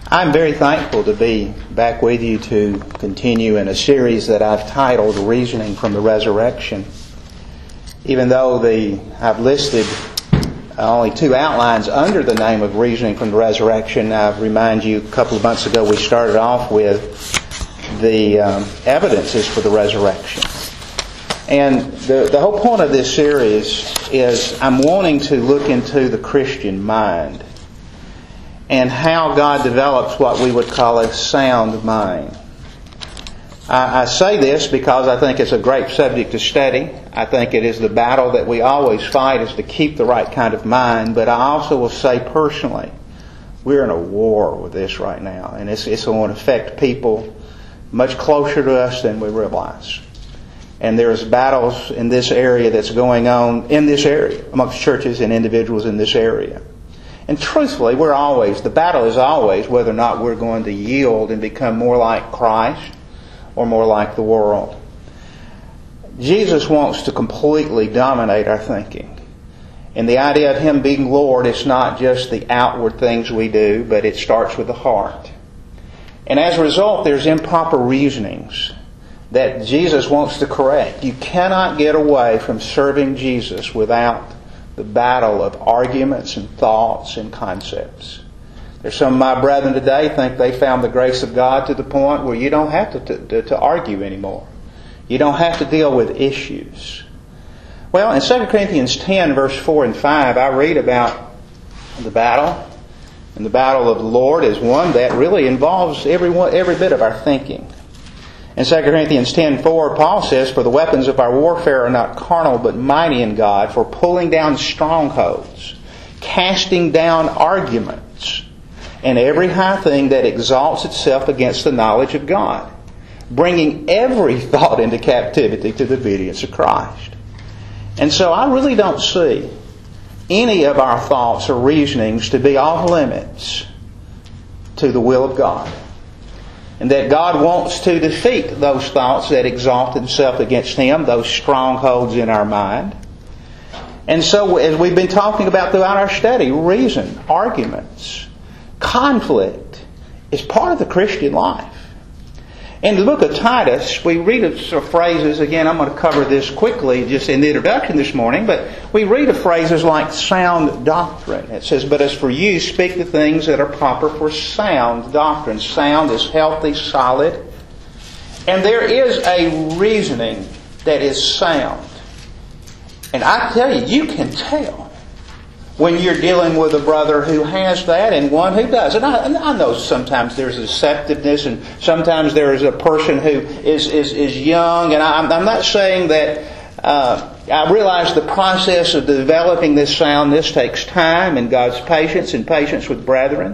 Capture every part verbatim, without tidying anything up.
I'm very thankful to be back with you to continue in a series that I've titled Reasoning from the Resurrection. Even though the I've listed only two outlines under the name of Reasoning from the Resurrection, I remind you a couple of months ago we started off with the um, evidences for the resurrection. And the, the whole point of this series is I'm wanting to look into the Christian mind and how God develops what we would call a sound mind. I, I say this because I think it's a great subject to study. I think it is the battle that we always fight, is to keep the right kind of mind. But I also will say personally, we're in a war with this right now. And it's, it's going to affect people much closer to us than we realize. And there's battles in this area that's going on in this area, amongst churches and individuals in this area. And truthfully, we're always, the battle is always whether or not we're going to yield and become more like Christ or more like the world. Jesus wants to completely dominate our thinking. And the idea of Him being Lord is not just the outward things we do, but it starts with the heart. And as a result, there's improper reasonings that Jesus wants to correct. You cannot get away from serving Jesus without the battle of arguments and thoughts and concepts. There's some of my brethren today think they found the grace of God to the point where you don't have to, to, to argue anymore. You don't have to deal with issues. Well, in Second Corinthians ten, verse four and five, I read about the battle. And the battle of the Lord is one that really involves every, one, every bit of our thinking. In Second Corinthians ten four, Paul says, "For the weapons of our warfare are not carnal, but mighty in God, for pulling down strongholds, casting down arguments, and every high thing that exalts itself against the knowledge of God, bringing every thought into captivity to the obedience of Christ." And so I really don't see any of our thoughts or reasonings to be off limits to the will of God. And that God wants to defeat those thoughts that exalt themselves against Him, those strongholds in our mind. And so, as we've been talking about throughout our study, reason, arguments, conflict is part of the Christian life. In the book of Titus, we read some phrases, again, I'm going to cover this quickly just in the introduction this morning, but we read of phrases like sound doctrine. It says, "But as for you, speak the things that are proper for sound doctrine." Sound is healthy, solid. And there is a reasoning that is sound. And I tell you, you can tell when you're dealing with a brother who has that and one who doesn't. I, I know sometimes there's deceptiveness, and sometimes there is a person who is is, is young. And I, I'm not saying that. Uh, I realize the process of developing this soundness takes time and God's patience and patience with brethren.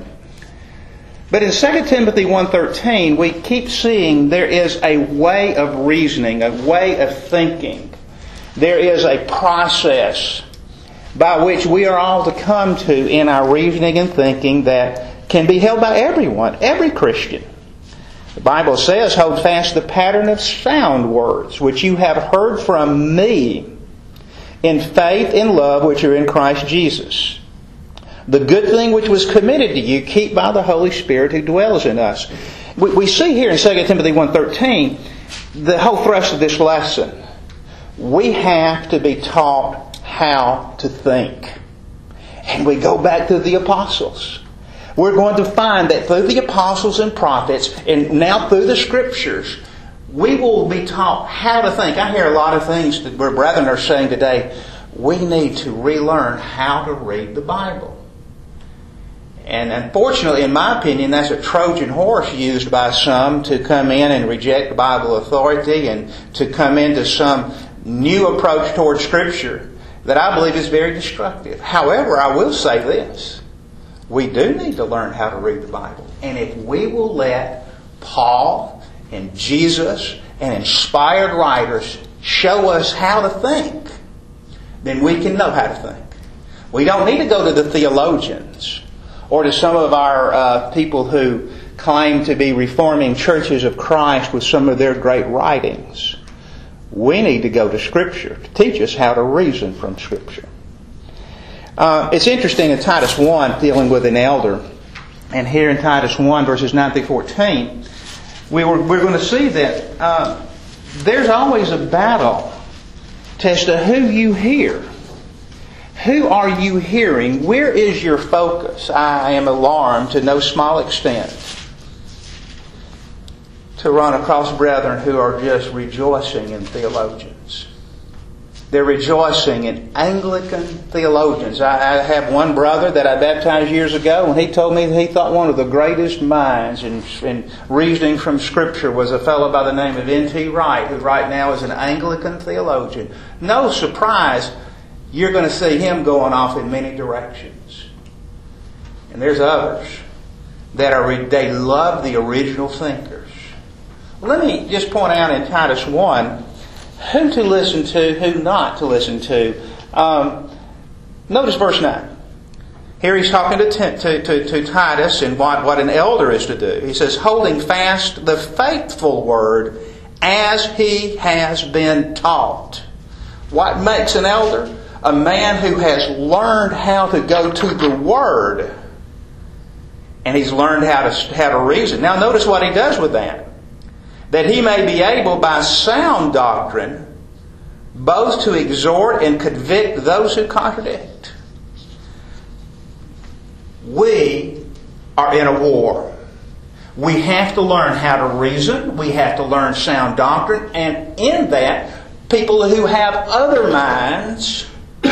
But in Second Timothy one thirteen, we keep seeing there is a way of reasoning, a way of thinking. There is a process by which we are all to come to in our reasoning and thinking that can be held by everyone, every Christian. The Bible says, "Hold fast the pattern of sound words, which you have heard from me, in faith and love which are in Christ Jesus. The good thing which was committed to you, keep by the Holy Spirit who dwells in us." We, we see here in Second Timothy one thirteen the whole thrust of this lesson. We have to be taught how to think. And we go back to the apostles. We're going to find that through the apostles and prophets, and now through the Scriptures, we will be taught how to think. I hear a lot of things that our brethren are saying today. We need to relearn how to read the Bible. And unfortunately, in my opinion, that's a Trojan horse used by some to come in and reject Bible authority and to come into some new approach toward Scripture that I believe is very destructive. However, I will say this. We do need to learn how to read the Bible. And if we will let Paul and Jesus and inspired writers show us how to think, then we can know how to think. We don't need to go to the theologians or to some of our uh, people who claim to be reforming churches of Christ with some of their great writings. We need to go to Scripture to teach us how to reason from Scripture. Uh, it's interesting in Titus one, dealing with an elder, and here in Titus one, verses nine through fourteen, we were, we're going to see that uh, there's always a battle as to who you hear. Who are you hearing? Where is your focus? I am alarmed to no small extent to run across brethren who are just rejoicing in theologians. They're rejoicing in Anglican theologians. I, I have one brother that I baptized years ago, and he told me that he thought one of the greatest minds in, in reasoning from Scripture was a fellow by the name of N T Wright, who right now is an Anglican theologian. No surprise, you're going to see him going off in many directions. And there's others that are they love the original thinkers. Let me just point out in Titus one who to listen to, who not to listen to. Um, notice verse nine. Here he's talking to, to, to, to Titus and what, what an elder is to do. He says, holding fast the faithful word as he has been taught. What makes an elder? A man who has learned how to go to the Word. And he's learned how to, how to reason. Now notice what he does with that. That he may be able by sound doctrine both to exhort and convict those who contradict. We are in a war. We have to learn how to reason. We have to learn sound doctrine. And in that, people who have other minds,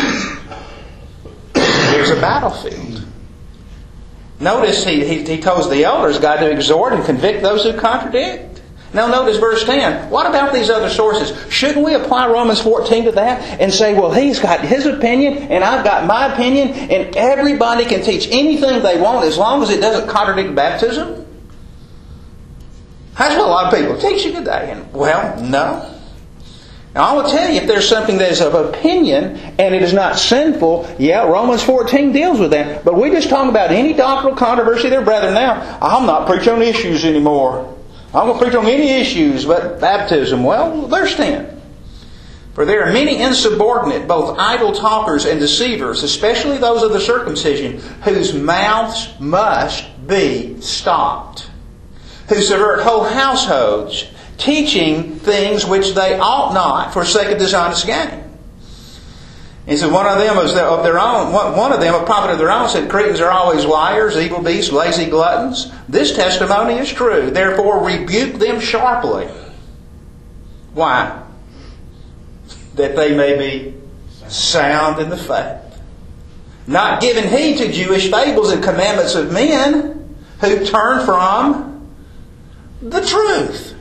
there's a battlefield. Notice he, he, he tells the elders got to exhort and convict those who contradict. Now notice verse ten. What about these other sources? Shouldn't we apply Romans fourteen to that and say, well, he's got his opinion and I've got my opinion and everybody can teach anything they want as long as it doesn't contradict baptism? That's what a lot of people are teaching today. And, well, no. Now I will tell you, if there's something that is of opinion and it is not sinful, yeah, Romans fourteen deals with that. But we just talk about any doctrinal controversy there, brethren. Now, I'm not preaching on issues anymore. I'm going to preach on any issues but baptism. Well, there's ten. For there are many insubordinate, both idle talkers and deceivers, especially those of the circumcision, whose mouths must be stopped, who subvert whole households, teaching things which they ought not for sake of dishonest gain. He said one of them was of their own. One of them, a prophet of their own, said Cretans are always liars, evil beasts, lazy gluttons. This testimony is true. Therefore rebuke them sharply. Why? That they may be sound in the faith, not giving heed to Jewish fables and commandments of men who turn from the truth.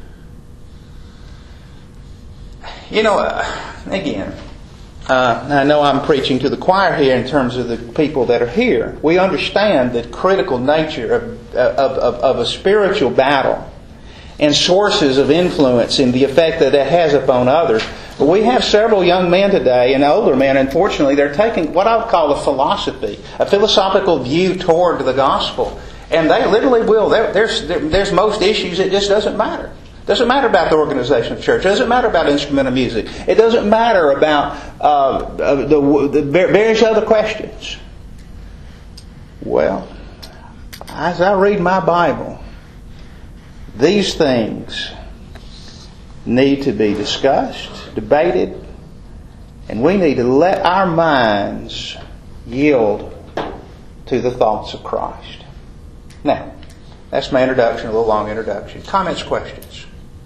You know, uh, again, uh, I know I'm preaching to the choir here in terms of the people that are here. We understand the critical nature of, of, of, of a spiritual battle and sources of influence and the effect that that has upon others. But we have several young men today and older men, unfortunately, they're taking what I would call a philosophy, a philosophical view toward the gospel. And they literally will. There's, there's most issues it just doesn't matter. It doesn't matter about the organization of the church. It doesn't matter about instrumental music. It doesn't matter about uh, the, the various other questions. Well, as I read my Bible, these things need to be discussed, debated, and we need to let our minds yield to the thoughts of Christ. Now, that's my introduction, a little long introduction. Comments, questions?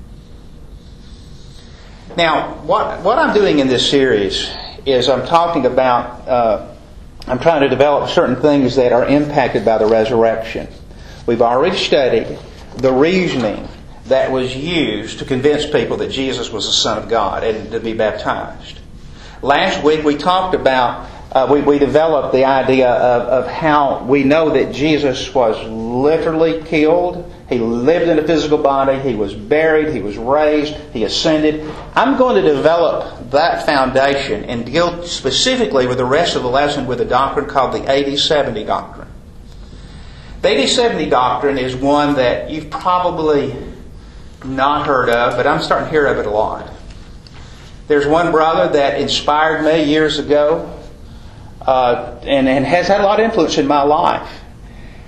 Now, what what I'm doing in this series is I'm talking about, uh, I'm trying to develop certain things that are impacted by the resurrection. We've already studied the reasoning that was used to convince people that Jesus was the Son of God and to be baptized. Last week we talked about, uh, we, we developed the idea of, of how we know that Jesus was literally killed. He lived in a physical body. He was buried. He was raised. He ascended. I'm going to develop that foundation and deal specifically with the rest of the lesson with a doctrine called the eighty seventy doctrine. The eighty seventy doctrine is one that you've probably not heard of, but I'm starting to hear of it a lot. There's one brother that inspired me years ago uh, and, and has had a lot of influence in my life.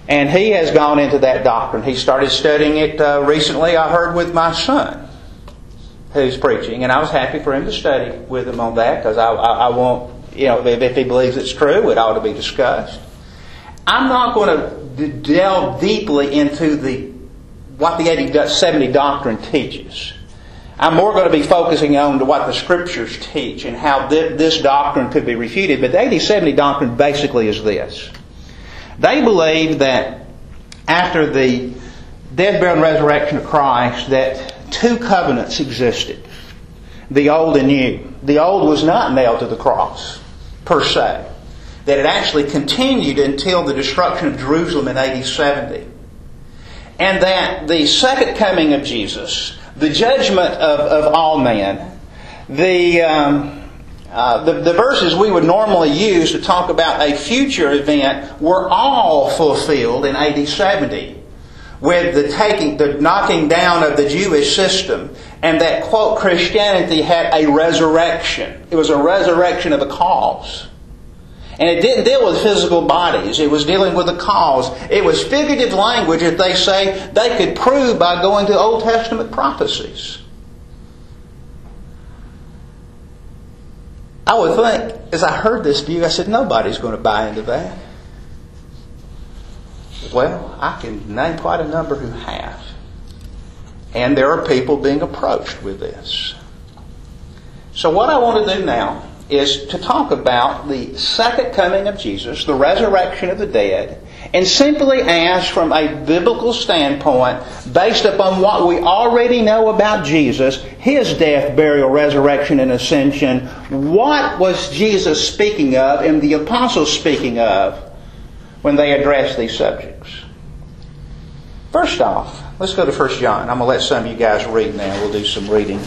And he has gone into that doctrine. He started studying it uh, recently, I heard, with my son, who's preaching. And I was happy for him to study with him on that, because I, I, I want, you know, if, if he believes it's true, it ought to be discussed. I'm not going to d- delve deeply into the what the eighty seventy doctrine teaches. I'm more going to be focusing on what the Scriptures teach and how th- this doctrine could be refuted. But the eighty seventy doctrine basically is this. They believe that after the death, burial, and resurrection of Christ, that two covenants existed. The old and new. The old was not nailed to the cross, per se. That it actually continued until the destruction of Jerusalem in A D seventy. And that the second coming of Jesus, the judgment of, of all men, the, um, uh, the the verses we would normally use to talk about a future event were all fulfilled in A D seventy, with the taking, the knocking down of the Jewish system, and that, quote, Christianity had a resurrection. It was a resurrection of a cause. And it didn't deal with physical bodies. It was dealing with a cause. It was figurative language that they say they could prove by going to Old Testament prophecies. I would think, as I heard this view, I said, nobody's going to buy into that. Well, I can name quite a number who have. And there are people being approached with this. So what I want to do now is to talk about the second coming of Jesus, the resurrection of the dead, and simply ask from a biblical standpoint, based upon what we already know about Jesus, His death, burial, resurrection, and ascension, what was Jesus speaking of and the apostles speaking of when they addressed these subjects? First off, let's go to First John. I'm going to let some of you guys read now. We'll do some reading.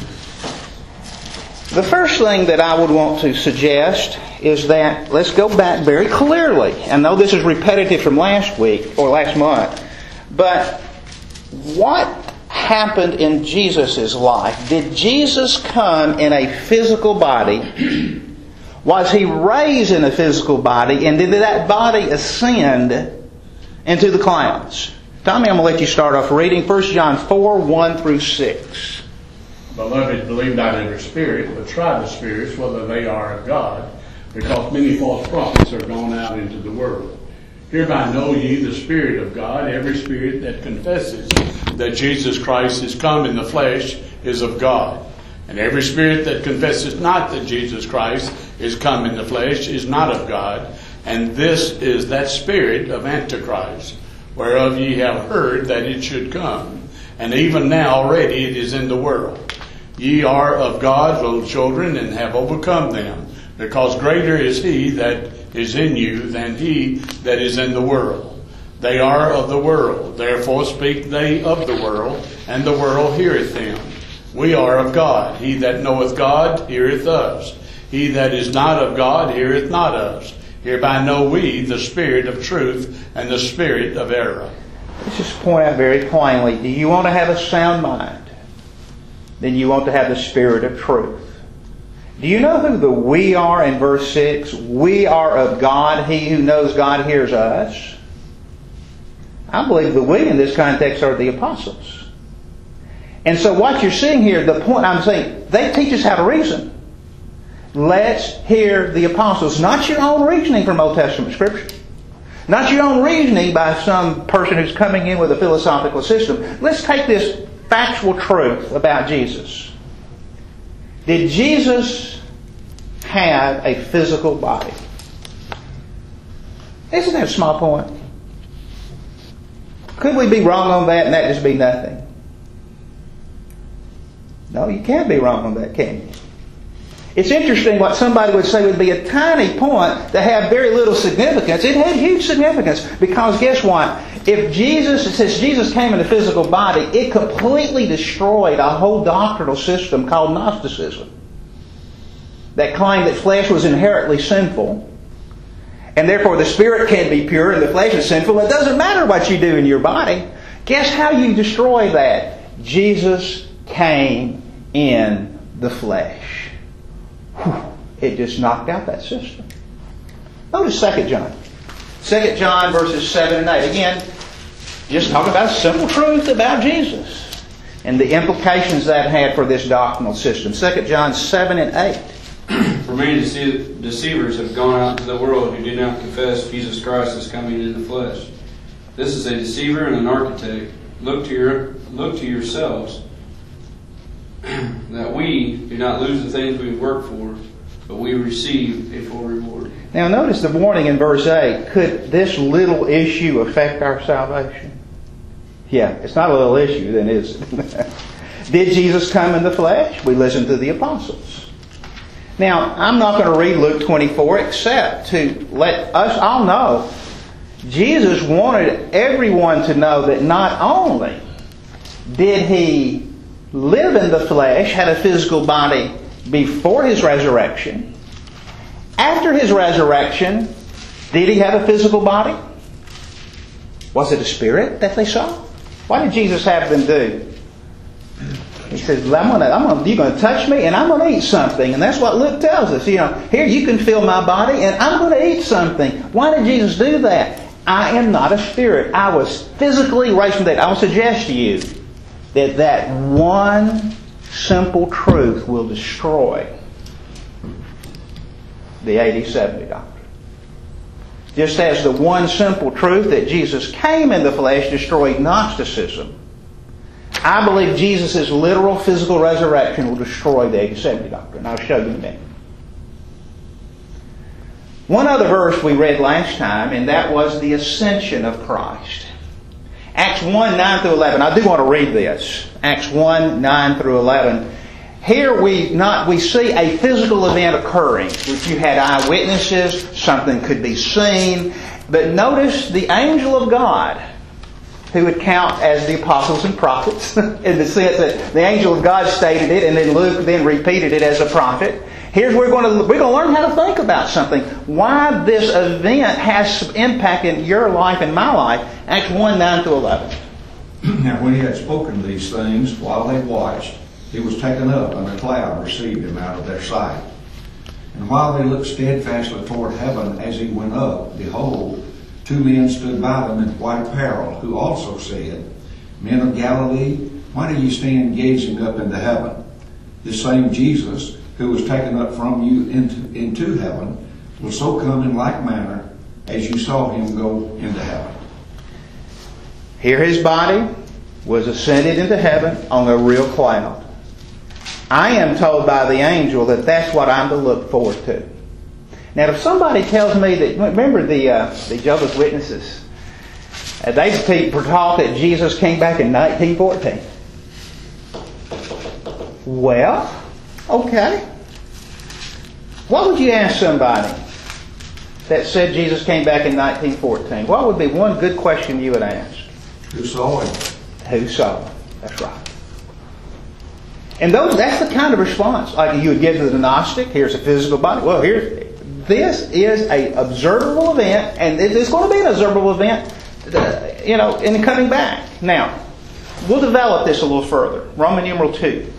The first thing that I would want to suggest is that let's go back very clearly. I know this is repetitive from last week or last month, but what happened in Jesus' life? Did Jesus come in a physical body? Was He raised in a physical body? And did that body ascend into the clouds? Tommy, I'm going to let you start off reading First John four, one through six. Beloved, believe not every spirit, but try the spirits, whether they are of God, because many false prophets are gone out into the world. Hereby know ye the Spirit of God. Every spirit that confesses that Jesus Christ is come in the flesh is of God. And every spirit that confesses not that Jesus Christ is come in the flesh is not of God. And this is that spirit of Antichrist, whereof ye have heard that it should come. And even now already it is in the world. Ye are of God, little children, and have overcome them, because greater is He that is in you than he that is in the world. They are of the world, therefore speak they of the world, and the world heareth them. We are of God. He that knoweth God heareth us. He that is not of God heareth not us. Hereby know we the spirit of truth and the spirit of error. Let's just point out very plainly, do you want to have a sound mind? Then you want to have the spirit of truth. Do you know who the we are in verse six? We are of God. He who knows God hears us. I believe the we in this context are the apostles. And so what you're seeing here, the point I'm saying, they teach us how to reason. Let's hear the apostles. Not your own reasoning from Old Testament Scripture. Not your own reasoning by some person who's coming in with a philosophical system. Let's take this factual truth about Jesus. Did Jesus have a physical body? Isn't that a small point? Could we be wrong on that and that just be nothing? No, you can't be wrong on that, can you? It's interesting what somebody would say would be a tiny point to have very little significance. It had huge significance because guess what? If Jesus, since Jesus came in a physical body, it completely destroyed a whole doctrinal system called Gnosticism. That claimed that flesh was inherently sinful. And therefore the spirit can't be pure and the flesh is sinful. It doesn't matter what you do in your body. Guess how you destroy that? Jesus came in the flesh. Whew. It just knocked out that system. Notice Second John. Second John verses seven and eight. Again, Just talking about a simple truth about Jesus and the implications that had for this doctrinal system. Second John seven and eight. For many dece- deceivers have gone out into the world who do not confess Jesus Christ as coming in the flesh. This is a deceiver and an architect. Look to your look to yourselves that we do not lose the things we work for, but we receive a full reward. Now notice the warning in verse eight. Could this little issue affect our salvation? Yeah, it's not a little issue then, is it? Did Jesus come in the flesh? We listen to the apostles. Now, I'm not going to read Luke twenty-four except to let us all know Jesus wanted everyone to know that not only did He live in the flesh, had a physical body before His resurrection, after His resurrection, did He have a physical body? Was it a spirit that they saw? What did Jesus have them do? He says, I'm gonna, I'm gonna, you're going to touch me and I'm going to eat something. And that's what Luke tells us. You know, here you can feel my body and I'm going to eat something. Why did Jesus do that? I am not a spirit. I was physically raised from the dead. I will suggest to you that that one simple truth will destroy the eighty seventy doctrine. Just as the one simple truth that Jesus came in the flesh destroyed Gnosticism, I believe Jesus' literal physical resurrection will destroy the eighty seventy doctrine. I'll show you in a minute. One other verse we read last time, and that was the ascension of Christ. Acts one, nine through eleven. I do want to read this. Acts one, nine through eleven. Here we not we see a physical event occurring, which you had eyewitnesses, something could be seen. But notice the angel of God, who would count as the apostles and prophets, in the sense that the angel of God stated it, and then Luke then repeated it as a prophet. Here's where we're going to we're going to learn how to think about something. Why this event has some impact in your life and my life. Acts one, nine through eleven. Now when he had spoken these things, while they watched, he was taken up, and a cloud received him out of their sight. And while they looked steadfastly toward heaven as he went up, behold, two men stood by them in white apparel, who also said, Men of Galilee, why do you stand gazing up into heaven? This same Jesus, who was taken up from you into, into heaven, will so come in like manner as you saw him go into heaven. Here his body was ascended into heaven on a real cloud. I am told by the angel that that's what I'm to look forward to. Now, if somebody tells me that, remember the uh, the Jehovah's Witnesses, uh, they were taught that Jesus came back in nineteen fourteen. Well, okay. What would you ask somebody that said Jesus came back in nineteen fourteen? What would be one good question you would ask? Who saw him? Who saw him? That's right. And those, that's the kind of response like you would give to the Gnostic. Here's a physical body. Well, here's this is a observable event, and it's going to be an observable event, uh, you know, in coming back. Now, we'll develop this a little further. Roman numeral two.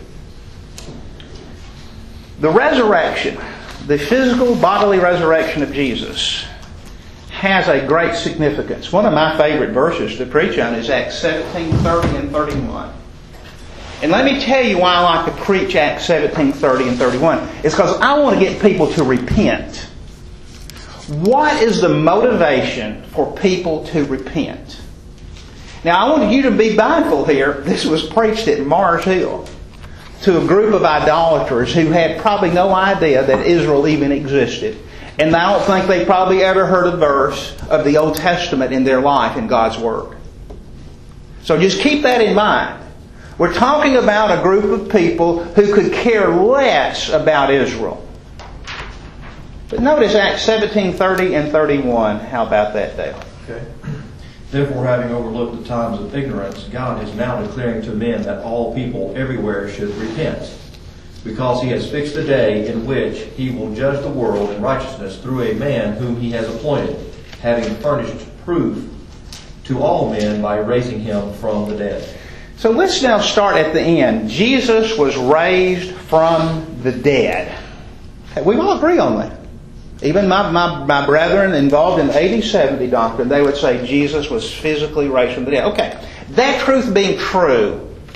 The resurrection, the physical bodily resurrection of Jesus, has a great significance. One of my favorite verses to preach on is Acts seventeen, thirty, and thirty-one. And let me tell you why I like to preach Acts seventeen, thirty, and thirty-one. It's because I want to get people to repent. What is the motivation for people to repent? Now, I want you to be mindful here. This was preached at Mars Hill to a group of idolaters who had probably no idea that Israel even existed. And I don't think they probably ever heard a verse of the Old Testament in their life in God's Word. So just keep that in mind. We're talking about a group of people who could care less about Israel. But notice Acts seventeen, thirty, and thirty-one. How about that, Dale? Okay. Therefore, having overlooked the times of ignorance, God is now declaring to men that all people everywhere should repent, because He has fixed a day in which He will judge the world in righteousness through a man whom He has appointed, having furnished proof to all men by raising Him from the dead. So let's now start at the end. Jesus was raised from the dead. We all agree on that. Even my, my, my brethren involved in the A D seventy doctrine, they would say Jesus was physically raised from the dead. Okay, that truth being true,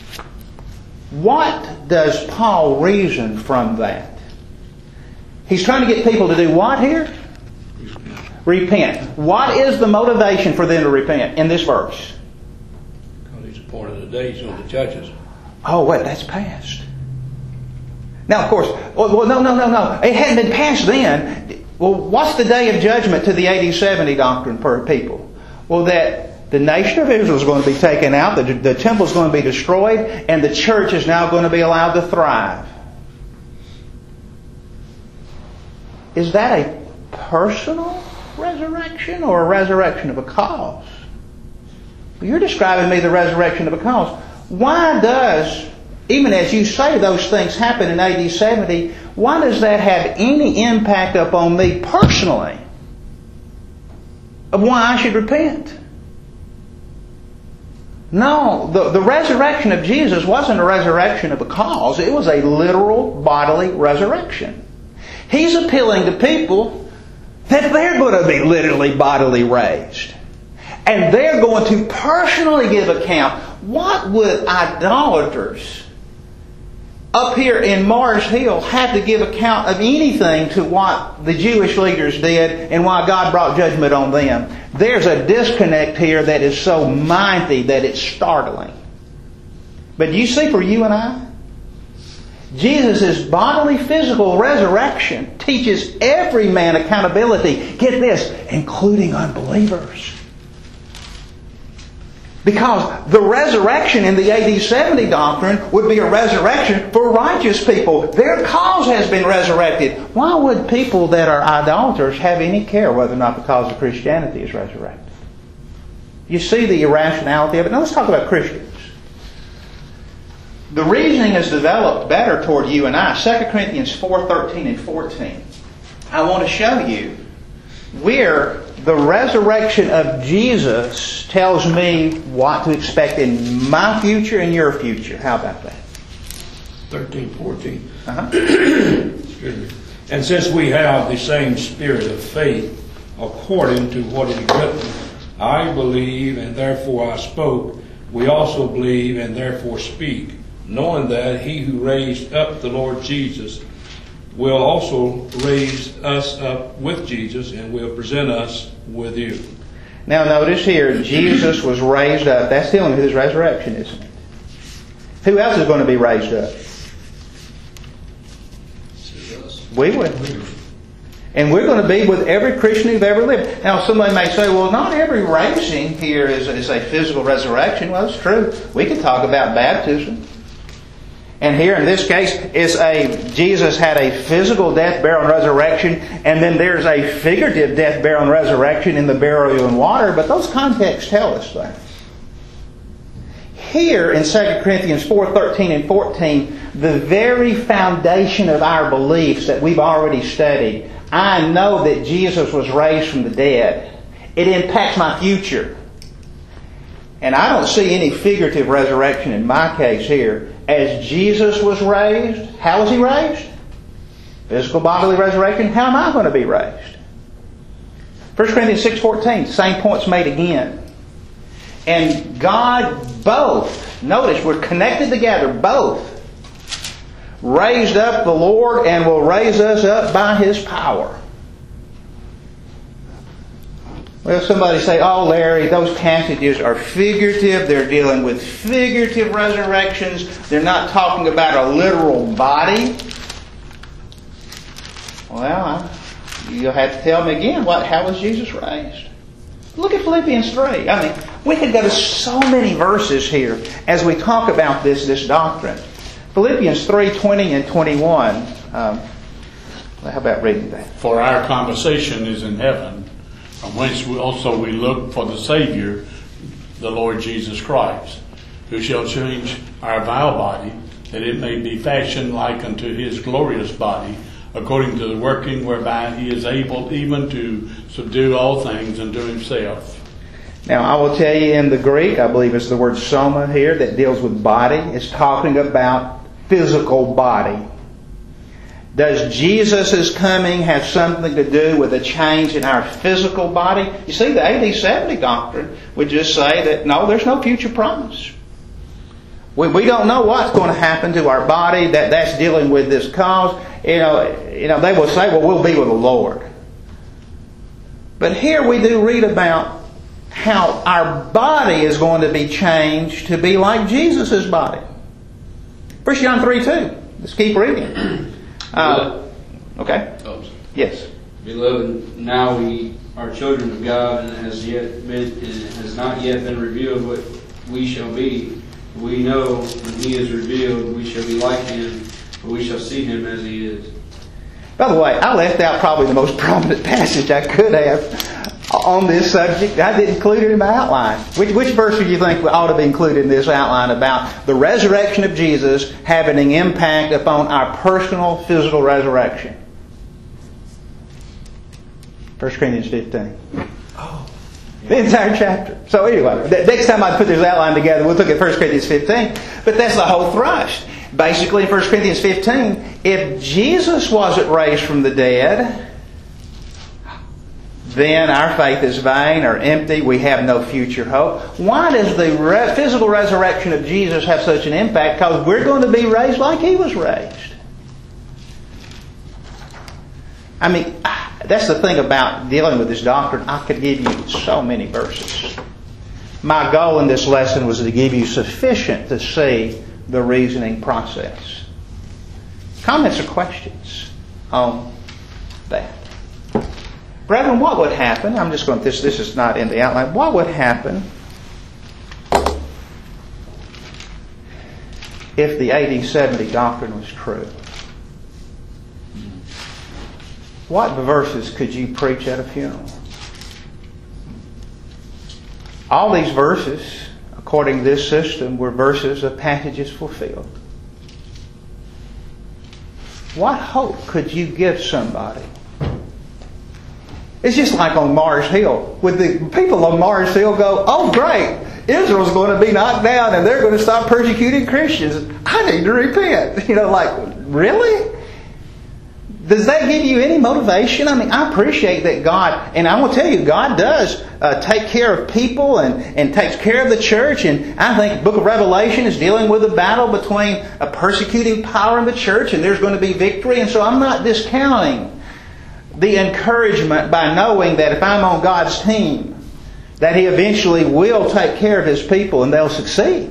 what does Paul reason from that? He's trying to get people to do what here? Repent. What is the motivation for them to repent in this verse? Because he's appointed the days of the judges. Oh, wait, that's past. Now, of course, well, no, no, no, no. It hadn't been passed then. Well, what's the day of judgment to the A D seventy doctrine for people? Well, that the nation of Israel is going to be taken out, the, the temple is going to be destroyed, and the church is now going to be allowed to thrive. Is that a personal resurrection or a resurrection of a cause? You're describing me the resurrection of a cause. Why does, even as you say those things happen in A D seventy, why does that have any impact upon me personally of why I should repent? No, the, the resurrection of Jesus wasn't a resurrection of a cause. It was a literal bodily resurrection. He's appealing to people that they're going to be literally bodily raised. And they're going to personally give account. What would idolaters up here in Mars Hill have to give account of anything to what the Jewish leaders did and why God brought judgment on them? There's a disconnect here that is so mighty that it's startling. But you see, for you and I, Jesus' bodily physical resurrection teaches every man accountability. Get this, including unbelievers. Because the resurrection in the A D seventy doctrine would be a resurrection for righteous people. Their cause has been resurrected. Why would people that are idolaters have any care whether or not the cause of Christianity is resurrected? You see the irrationality of it. Now let's talk about Christians. The reasoning has developed better toward you and I. Second Corinthians four, thirteen and fourteen. I want to show you where the resurrection of Jesus tells me what to expect in my future and your future. How about that? thirteen, fourteen. Uh-huh. Excuse me. And since we have the same spirit of faith, according to what is written, I believe and therefore I spoke, we also believe and therefore speak, knowing that he who raised up the Lord Jesus will also raise us up with Jesus and will present us with you. Now notice here, Jesus was raised up. That's dealing with His resurrection, isn't it? Who else is going to be raised up? We will. And we're going to be with every Christian who've ever lived. Now somebody may say, well, not every raising here is, is a physical resurrection. Well, it's true. We could talk about baptism. And here in this case, it's a Jesus had a physical death, burial, and resurrection, and then there's a figurative death, burial, and resurrection in the burial in water, but those contexts tell us that. Here in Second Corinthians four, thirteen and fourteen, the very foundation of our beliefs that we've already studied, I know that Jesus was raised from the dead. It impacts my future. And I don't see any figurative resurrection in my case here. As Jesus was raised, how was He raised? Physical bodily resurrection. How am I going to be raised? First Corinthians six fourteen, same point's made again. And God both, notice we're connected together, both raised up the Lord and will raise us up by His power. Well, somebody say, oh, Larry, those passages are figurative. They're dealing with figurative resurrections. They're not talking about a literal body. Well, you'll have to tell me again, what? How was Jesus raised? Look at Philippians three. I mean, we could go to so many verses here as we talk about this, this doctrine. Philippians three, twenty and twenty-one. Um, how about reading that? For our conversation is in heaven, from whence we also we look for the Savior, the Lord Jesus Christ, who shall change our vile body, that it may be fashioned like unto His glorious body, according to the working whereby He is able even to subdue all things unto Himself. Now, I will tell you in the Greek, I believe it's the word soma here that deals with body. It's talking about physical body. Does Jesus' coming have something to do with a change in our physical body? You see, the A D seventy doctrine would just say that, no, there's no future promise. We, we don't know what's going to happen to our body, that that's dealing with this cause. You know, you know, they will say, well, we'll be with the Lord. But here we do read about how our body is going to be changed to be like Jesus' body. First John three two. Let's keep reading. Uh, okay. Oh, yes. Beloved, now we are children of God, and it has yet been, and it has not yet been revealed what we shall be. We know when He is revealed, we shall be like Him, for we shall see Him as He is. By the way, I left out probably the most prominent passage I could have on this subject. I didn't include it in my outline. Which, which verse do you think ought to be included in this outline about the resurrection of Jesus having an impact upon our personal physical resurrection? First Corinthians fifteen. Oh. The entire chapter. So anyway, the next time I put this outline together, we'll look at First Corinthians fifteen. But that's the whole thrust. Basically, in First Corinthians fifteen, if Jesus wasn't raised from the dead, then our faith is vain or empty. We have no future hope. Why does the re- physical resurrection of Jesus have such an impact? Because we're going to be raised like He was raised. I mean, that's the thing about dealing with this doctrine. I could give you so many verses. My goal in this lesson was to give you sufficient to see the reasoning process. Comments or questions on that? Brethren, what would happen? I'm just going to, this, this is not in the outline. What would happen if the A D seventy doctrine was true? What verses could you preach at a funeral? All these verses, according to this system, were verses of passages fulfilled. What hope could you give somebody? It's just like on Mars Hill. Would the people on Mars Hill go, oh great, Israel's going to be knocked down and they're going to stop persecuting Christians. I need to repent. You know, like, really? Does that give you any motivation? I mean, I appreciate that God, and I will tell you, God does uh, take care of people and, and takes care of the church. And I think the book of Revelation is dealing with a battle between a persecuting power and the church, and there's going to be victory. And so I'm not discounting the encouragement by knowing that if I'm on God's team, that He eventually will take care of His people and they'll succeed.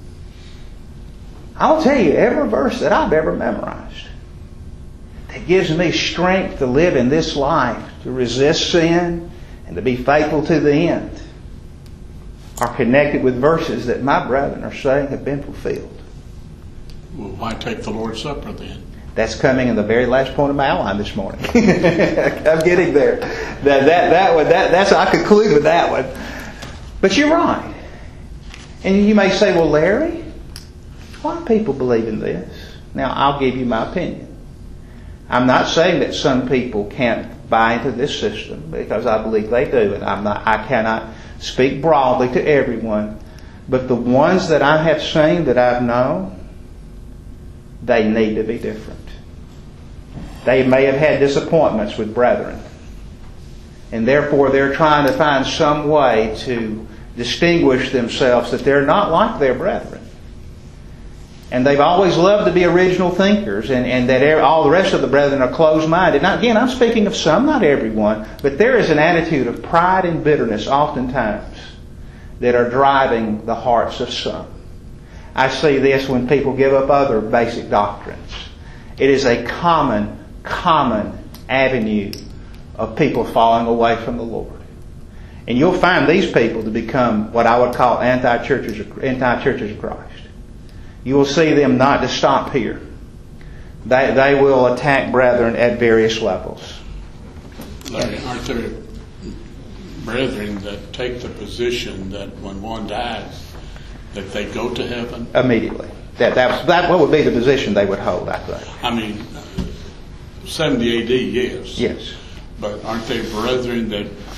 I'll tell you, every verse that I've ever memorized that gives me strength to live in this life, to resist sin, and to be faithful to the end, are connected with verses that my brethren are saying have been fulfilled. Well, why take the Lord's Supper then? That's coming in the very last point of my outline this morning. I'm getting there. That that that one. That that's I conclude with that one. But you're right. And you may say, "Well, Larry, why do people believe in this?" Now, I'll give you my opinion. I'm not saying that some people can't buy into this system, because I believe they do, and I'm not. I cannot speak broadly to everyone, but the ones that I have seen, that I've known, they need to be different. They may have had disappointments with brethren, and therefore they're trying to find some way to distinguish themselves that they're not like their brethren. And they've always loved to be original thinkers, and, and that all the rest of the brethren are closed-minded. Now, again, I'm speaking of some, not everyone, but there is an attitude of pride and bitterness oftentimes that are driving the hearts of some. I see this when people give up other basic doctrines. It is a common, common avenue of people falling away from the Lord. And you'll find these people to become what I would call anti-churches, anti-churches of Christ. You will see them not to stop here. They, they will attack brethren at various levels. Larry, aren't there brethren that take the position that when one dies, that they go to heaven? Immediately. That, that, that what would be the position they would hold, I think. I mean, seventy A D, yes. Yes. But aren't there brethren that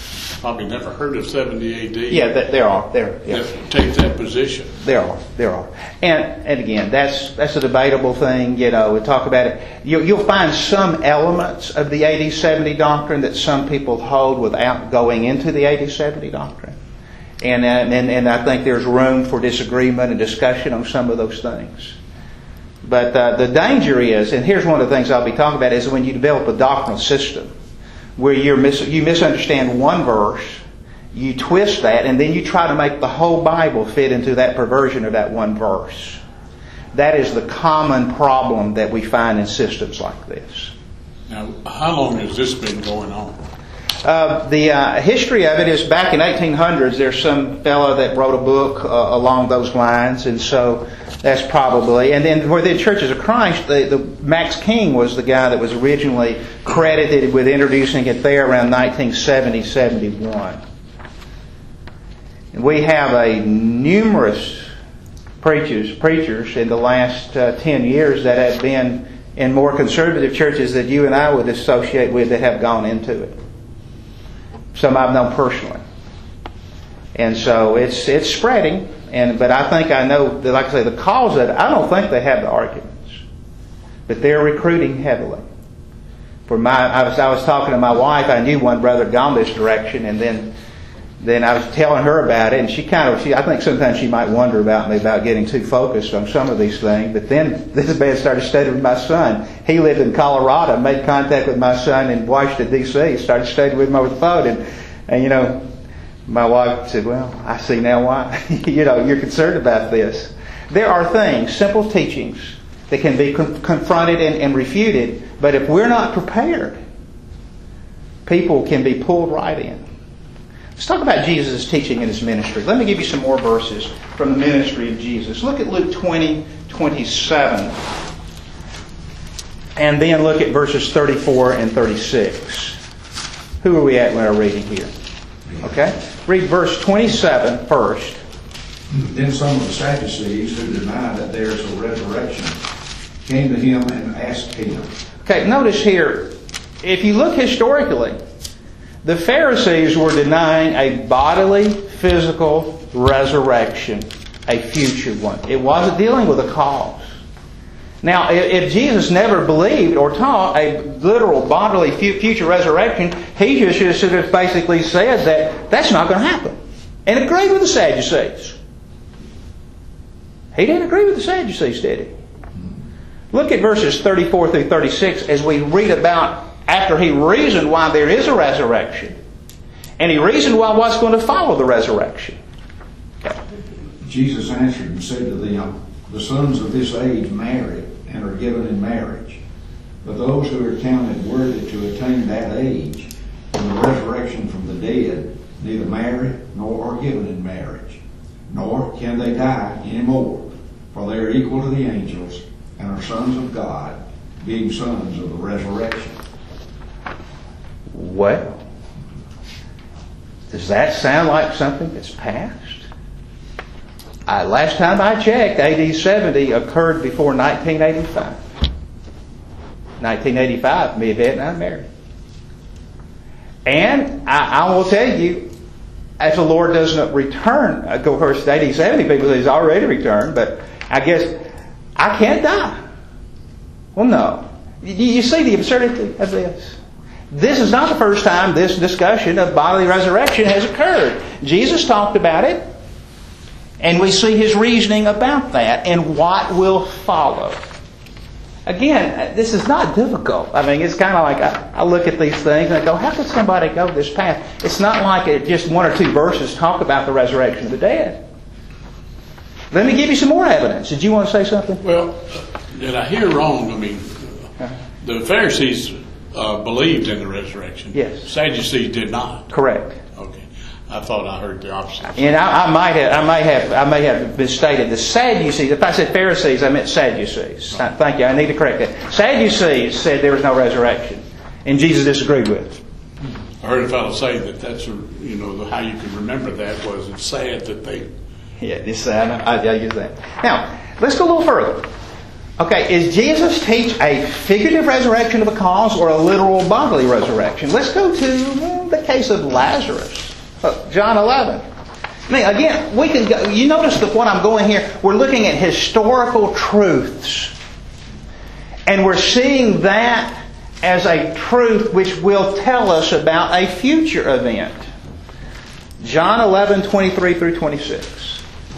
probably never heard of seventy A D. Yeah, th- there are. There, yeah. that take that position. There are, there are, and and again, that's that's a debatable thing. You know, we talk about it. You, you'll find some elements of the A D seventy doctrine that some people hold without going into the A D seventy doctrine, and and and I think there's room for disagreement and discussion on some of those things. But uh, the danger is, and here's one of the things I'll be talking about, is when you develop a doctrinal system where you're mis- you misunderstand one verse, you twist that, and then you try to make the whole Bible fit into that perversion of that one verse. That is the common problem that we find in systems like this. Now, how long has this been going on? Uh, the uh, history of it is back in eighteen hundreds. There's some fellow that wrote a book uh, along those lines, and so that's probably. And then within Churches of Christ, the, the Max King was the guy that was originally credited with introducing it there around nineteen seventy, seventy-one. And we have a numerous preachers preachers in the last uh, ten years that have been in more conservative churches that you and I would associate with that have gone into it. Some I've known personally. And so it's it's spreading, and but I think I know, that, like I say, the cause of it, I don't think they have the arguments. But they're recruiting heavily. For my, I was I was talking to my wife, I knew one brother had gone this direction, and then then I was telling her about it, and she kind of, she, I think sometimes she might wonder about me about getting too focused on some of these things, but then this man started studying with my son. He lived in Colorado, made contact with my son in Washington, D C, started studying with him over the phone, and, and you know, my wife said, well, I see now why, you know, you're concerned about this. There are things, simple teachings, that can be con- confronted and, and refuted, but if we're not prepared, people can be pulled right in. Let's talk about Jesus' teaching in His ministry. Let me give you some more verses from the ministry of Jesus. Look at Luke twenty, twenty-seven. And then look at verses thirty-four and thirty-six. Who are we at when we're reading here? Okay? Read verse twenty-seven first. Then some of the Sadducees who deny that there is a resurrection came to Him and asked Him. Okay, notice here, if you look historically, the Pharisees were denying a bodily, physical resurrection, a future one. It wasn't dealing with a cause. Now, if Jesus never believed or taught a literal bodily future resurrection, He just should have basically said that that's not going to happen. And agreed with the Sadducees. He didn't agree with the Sadducees, did He? Look at verses thirty-four through thirty-six as we read about after He reasoned why there is a resurrection. And He reasoned why what's going to follow the resurrection. Okay. Jesus answered and said to them, the sons of this age marry and are given in marriage. But those who are counted worthy to attain that age and the resurrection from the dead neither marry nor are given in marriage, nor can they die any more, for they are equal to the angels and are sons of God, being sons of the resurrection. Well, does that sound like something that's past? I, last time I checked, A D seventy occurred before nineteen eighty-five. nineteen eighty-five, me and Vietnam married. And I, I will tell you, as the Lord doesn't return, of course, A D seventy people say He's already returned, but I guess I can't die. Well, no. You, you see the absurdity of this? This is not the first time this discussion of bodily resurrection has occurred. Jesus talked about it, and we see His reasoning about that and what will follow. Again, this is not difficult. I mean, it's kind of like I, I look at these things and I go, how could somebody go this path? It's not like it, just one or two verses talk about the resurrection of the dead. Let me give you some more evidence. Did you want to say something? Well, did I hear wrong? I mean, the Pharisees uh, believed in the resurrection. Yes. Sadducees did not. Correct. Okay. I thought I heard the opposite. And I, I might have, I may have, I may have misstated the Sadducees. If I said Pharisees, I meant Sadducees. Right. Thank you. I need to correct that. Sadducees said there was no resurrection, and Jesus disagreed with it. I heard a fellow say that that's a, you know, how you can remember that was it's sad that they. Yeah, it's sad. I, I use that. Now, let's go a little further. Okay, is Jesus teach a figurative resurrection of a cause or a literal bodily resurrection? Let's go to well, the case of Lazarus. Uh, John eleven. I mean, again, we can go, you notice that what I'm going here, we're looking at historical truths. And we're seeing that as a truth which will tell us about a future event. John eleven, twenty-three through twenty-six.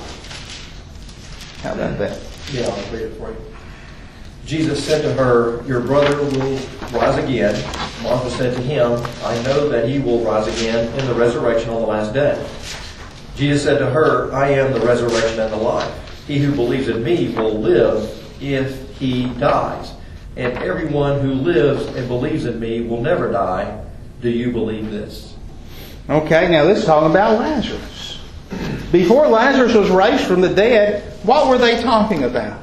How about that? Yeah, I'll read it for you. Jesus said to her, "Your brother will rise again." Martha said to him, "I know that he will rise again in the resurrection on the last day." Jesus said to her, "I am the resurrection and the life. He who believes in me will live if he dies. And everyone who lives and believes in me will never die. Do you believe this?" Okay, now let's talk about Lazarus. Before Lazarus was raised from the dead, what were they talking about?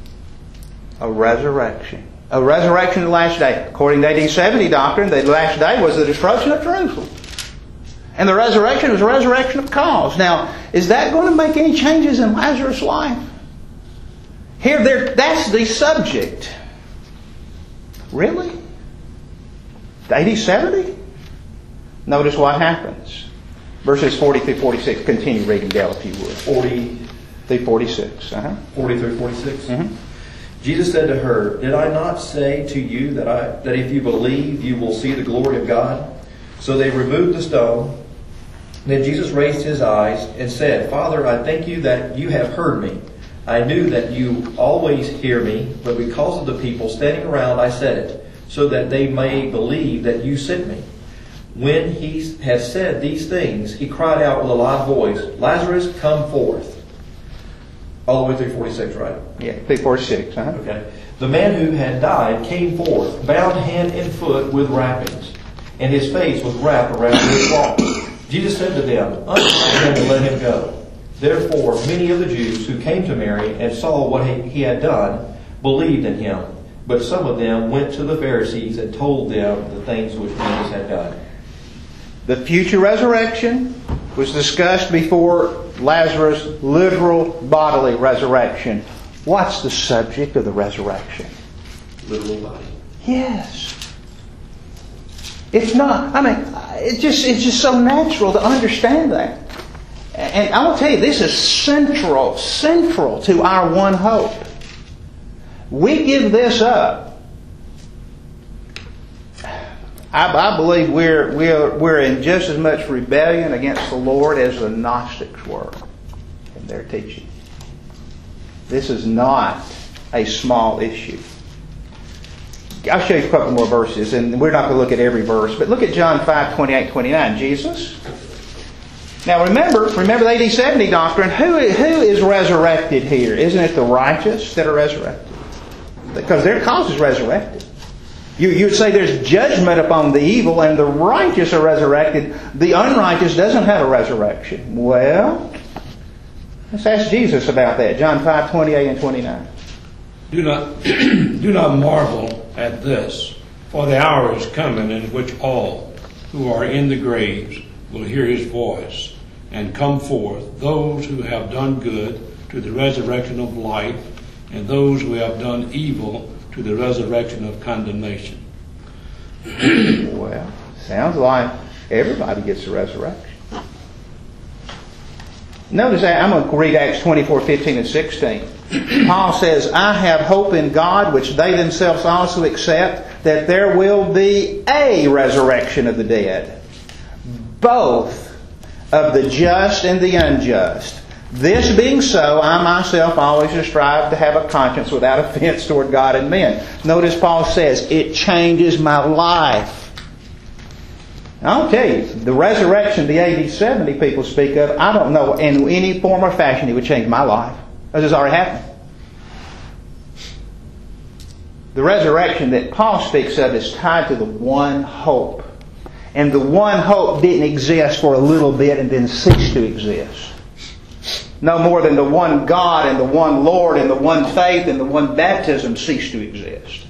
A resurrection. A resurrection in the last day. According to A D seventy doctrine, the last day was the destruction of Jerusalem. And the resurrection was a resurrection of cause. Now, is that going to make any changes in Lazarus' life? Here, there, that's the subject. Really? A D seventy? Notice what happens. Verses forty through forty-six. Continue reading, Dale, if you would. forty through forty-six. Uh-huh. forty through forty-six. Mm-hmm. Jesus said to her, "Did I not say to you that I that if you believe, you will see the glory of God?" So they removed the stone. Then Jesus raised his eyes and said, "Father, I thank you that you have heard me. I knew that you always hear me, but because of the people standing around, I said it, so that they may believe that you sent me." When he had said these things, he cried out with a loud voice, "Lazarus, come forth." All the way through forty-six, right? Yeah, through forty-six. Uh-huh. Okay. The man who had died came forth, bound hand and foot with wrappings, and his face was wrapped around with cloth. Jesus said to them, "Untie him and let him go." Therefore, many of the Jews who came to Mary and saw what he had done believed in him. But some of them went to the Pharisees and told them the things which Jesus had done. The future resurrection was discussed before Lazarus' literal bodily resurrection. What's the subject of the resurrection? Literal body. Yes. It's not, I mean, it's just, it's just so natural to understand that. And I will tell you, this is central, central to our one hope. We give this up. I, I believe we're, we're, we're in just as much rebellion against the Lord as the Gnostics were in their teaching. This is not a small issue. I'll show you a couple more verses, and we're not going to look at every verse, but look at John five, twenty-eight, twenty-nine. Jesus. Now remember, remember the A D seventy doctrine. Who, who is resurrected here? Isn't it the righteous that are resurrected? Because their cause is resurrected. You, you'd say there's judgment upon the evil and the righteous are resurrected. The unrighteous doesn't have a resurrection. Well, let's ask Jesus about that. John five, twenty-eight and twenty-nine. Do not, do not marvel at this, for the hour is coming in which all who are in the graves will hear his voice and come forth, those who have done good to the resurrection of life, and those who have done evil to the resurrection of condemnation. Well, sounds like everybody gets a resurrection. Notice that. I'm going to read Acts twenty-four, fifteen and sixteen. Paul says, "I have hope in God, which they themselves also accept, that there will be a resurrection of the dead, both of the just and the unjust. This being so, I myself always strive to have a conscience without offense toward God and men." Notice Paul says, it changes my life. I'll tell you, the resurrection the A D seventy people speak of, I don't know in any form or fashion it would change my life. Because it's already happened. The resurrection that Paul speaks of is tied to the one hope. And the one hope didn't exist for a little bit and then cease to exist. No more than the one God and the one Lord and the one faith and the one baptism cease to exist.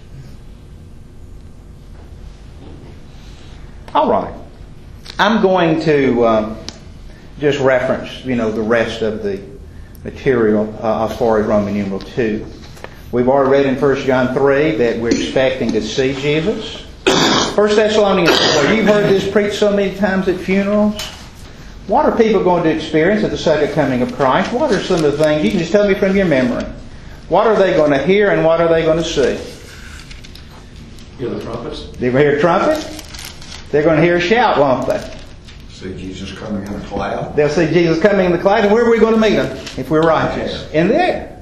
All right. I'm going to um, just reference, you know, the rest of the material uh, as far as Roman numeral two. We've already read in First John three that we're expecting to see Jesus. First Thessalonians four. You've heard this preached so many times at funerals. What are people going to experience at the second coming of Christ? What are some of the things? You can just tell me from your memory. What are they going to hear and what are they going to see? Hear the trumpets? They're going to hear a trumpet. They're going to hear a shout, won't they? See Jesus coming in a cloud. They'll see Jesus coming in the cloud. And where are we going to meet Him if we're righteous? In there.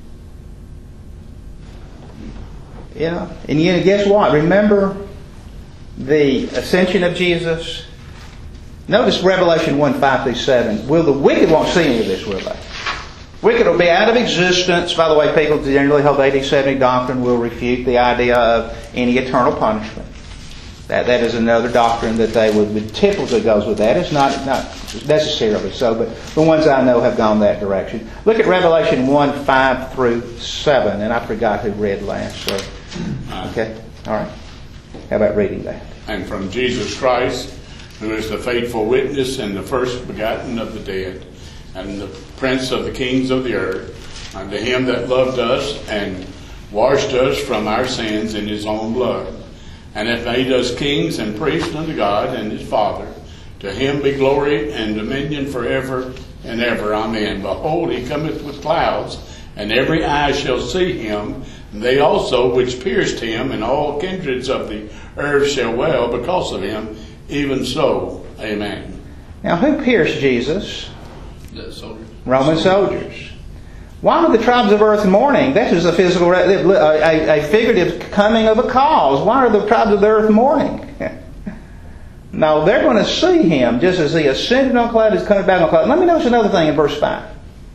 Yeah. And you guess what? Remember the ascension of Jesus? Notice Revelation one, five through seven. Will the wicked won't see any of this, will they? Wicked will be out of existence. By the way, people generally hold A D seventy doctrine will refute the idea of any eternal punishment. That that is another doctrine that they would, would typically goes with that. It's not not necessarily so, but the ones I know have gone that direction. Look at Revelation one, five through seven, and I forgot who read last. So, okay, all right. How about reading that? And from Jesus Christ, who is the faithful witness and the first begotten of the dead, and the prince of the kings of the earth, unto Him that loved us and washed us from our sins in His own blood, and hath made us kings and priests unto God and His Father. To Him be glory and dominion forever and ever. Amen. Behold, He cometh with clouds, and every eye shall see Him, and they also which pierced Him, and all kindreds of the earth shall wail because of Him. Even so, amen. Now, who pierced Jesus? The soldiers. Roman soldiers. Why were the tribes of earth mourning? That is a physical, a, a, a figurative coming of a cause. Why are the tribes of the earth mourning? No, they're going to see Him just as He ascended on cloud, He's coming back on cloud. Let me notice another thing in verse five.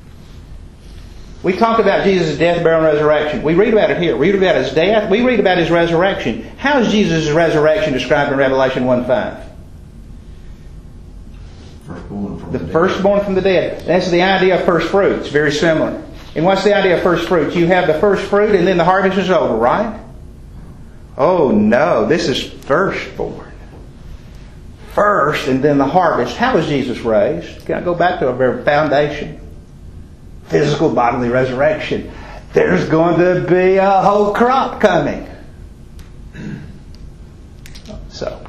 We talk about Jesus' death, burial, and resurrection. We read about it here. We read about His death. We read about His resurrection. How is Jesus' resurrection described in Revelation one five? Firstborn from The the dead. firstborn from the dead. That's the idea of first fruits. Very similar. And what's the idea of first fruits? You have the first fruit and then the harvest is over, right? Oh no, this is firstborn. First and then the harvest. How was Jesus raised? Can I go back to a very foundation? Physical bodily resurrection. There's going to be a whole crop coming. So.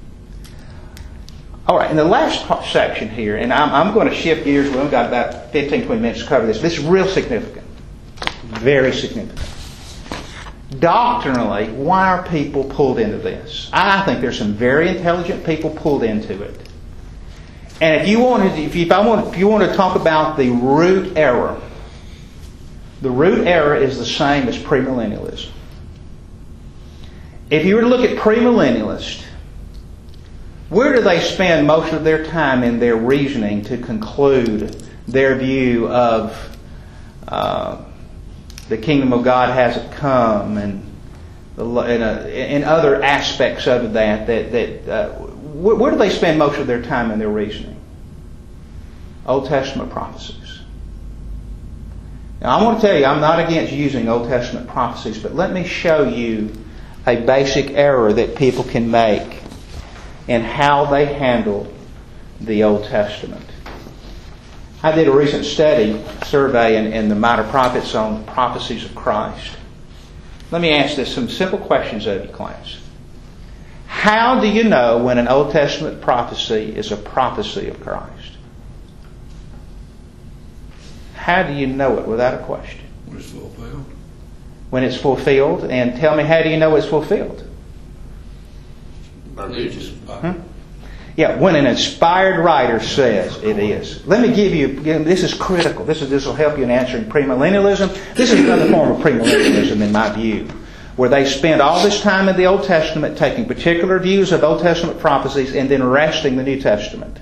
All right, in the last part, section here, and I'm, I'm going to shift gears. We've only got about fifteen, twenty minutes to cover this. This is real significant. Very significant. Doctrinally, why are people pulled into this? I think there's some very intelligent people pulled into it. And if you wanted, if you, if I want, if you want to talk about the root error, the root error is the same as premillennialism. If you were to look at premillennialists, where do they spend most of their time in their reasoning to conclude their view of uh, the kingdom of God hasn't come, and the, and, uh, and other aspects of that? That that uh, where, where do they spend most of their time in their reasoning? Old Testament prophecies. Now, I want to tell you, I'm not against using Old Testament prophecies, but let me show you a basic error that people can make in how they handle the Old Testament. I did a recent study, survey in, in the Minor Prophets on prophecies of Christ. Let me ask this, some simple questions of you, class. How do you know when an Old Testament prophecy is a prophecy of Christ? How do you know it without a question? When it's fulfilled. When it's fulfilled, and tell me, how do you know it's fulfilled? Hmm? Yeah, when an inspired writer says it is. Let me give you, this is critical. This is this will help you in answering premillennialism. This is another form of premillennialism in my view, where they spend all this time in the Old Testament taking particular views of Old Testament prophecies and then wresting the New Testament.